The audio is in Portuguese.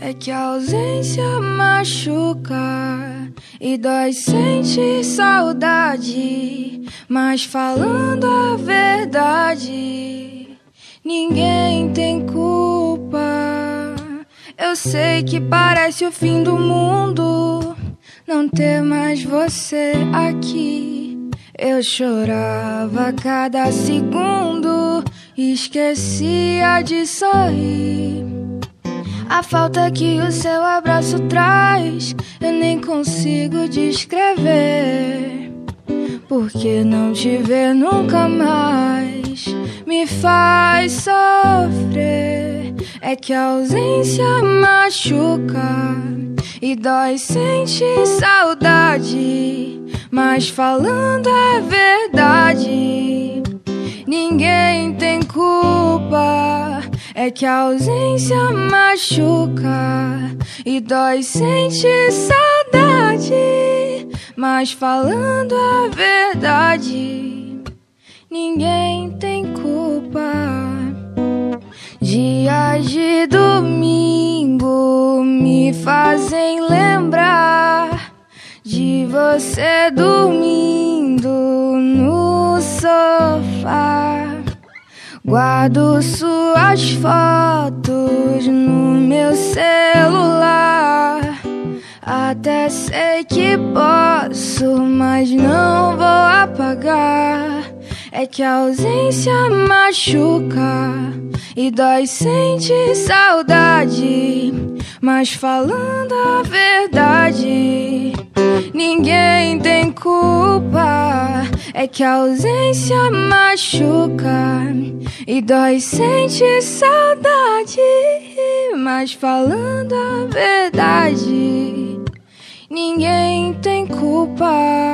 É que a ausência machuca e dói, sente saudade, mas falando a verdade, ninguém tem culpa. Eu sei que parece o fim do mundo não ter mais você aqui. Eu chorava a cada segundo, esquecia de sorrir. A falta que o seu abraço traz, eu nem consigo descrever. Porque não te ver nunca mais me faz sofrer. É que a ausência machuca e dói, sente saudade, mas falando a verdade, ninguém tem culpa. É que a ausência machuca e dói, sente saudade, mas falando a verdade, ninguém tem culpa. Dias de domingo me fazem lembrar de você dormindo no sofá. Guardo suas fotos no meu celular. Até sei que posso, mas não vou apagar. É que a ausência machuca e dói, sente saudade, mas falando a verdade, ninguém tem culpa. É que a ausência machuca e dói, sente saudade, mas falando a verdade, ninguém tem culpa.